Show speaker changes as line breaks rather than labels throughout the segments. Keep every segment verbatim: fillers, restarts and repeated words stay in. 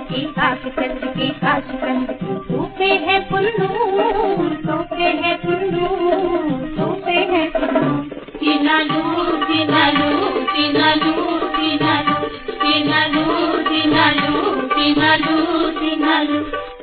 के काश चंद्र के काश चंद्र सोते हैं पुल्लू सोते हैं पुल्लू सोते हैं पुल्लू चिनालू चिनालू चिनालू चिनालू चिनालू चिनालू चिनालू चिनालू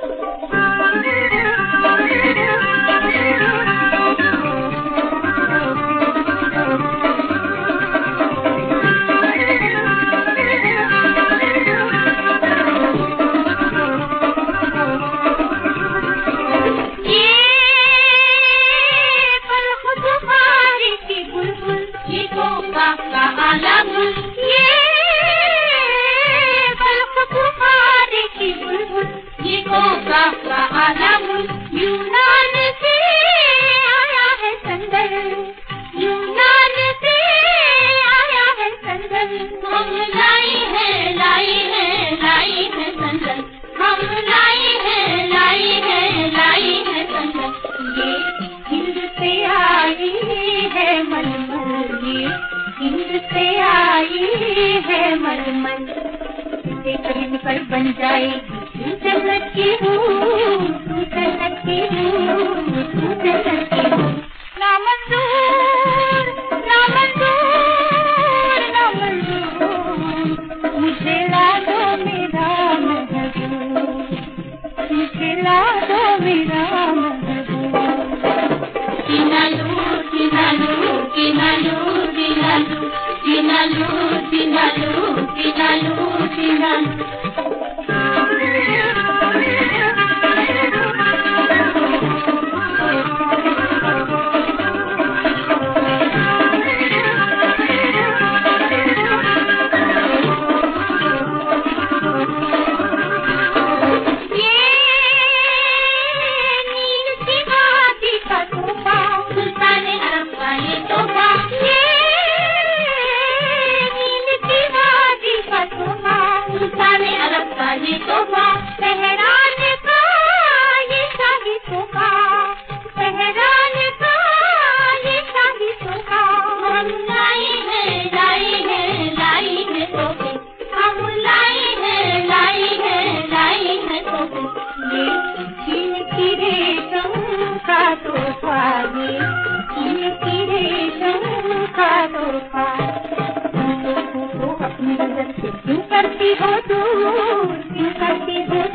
यूनान से आया है संदल यूनान से आया है संदल हम लाई है लाई है लाई है संदल हम लाई है लाई है लाई है संदल ये हिंद से आई है मलमल ये हिंद से आई है मलमल इसे कहीं कर बन जाएगी जन्नत की हूँ तू जन्नत की हूँ तू जन्नत की हूँ ना मंजूर ना मंजूर ना मंजूर मुझे ला दो मेरा महबूब मुझे ला दो मेरा महबूब चिनालू चिनालू चिनालू चिनालू चिनालू चिनालू चिनालू चिनालू सहराने का ये शाही सोफा सहराने का ये शाही सोफा हम लाई है लाई है लाई है सोफे हम लाई है लाई है लाई है सोफे ये कीमती रेशम का तोहफा ये कीमती रेशम का तोहफा अपनी नजर से क्यों करती हो दूर क्यों करती हो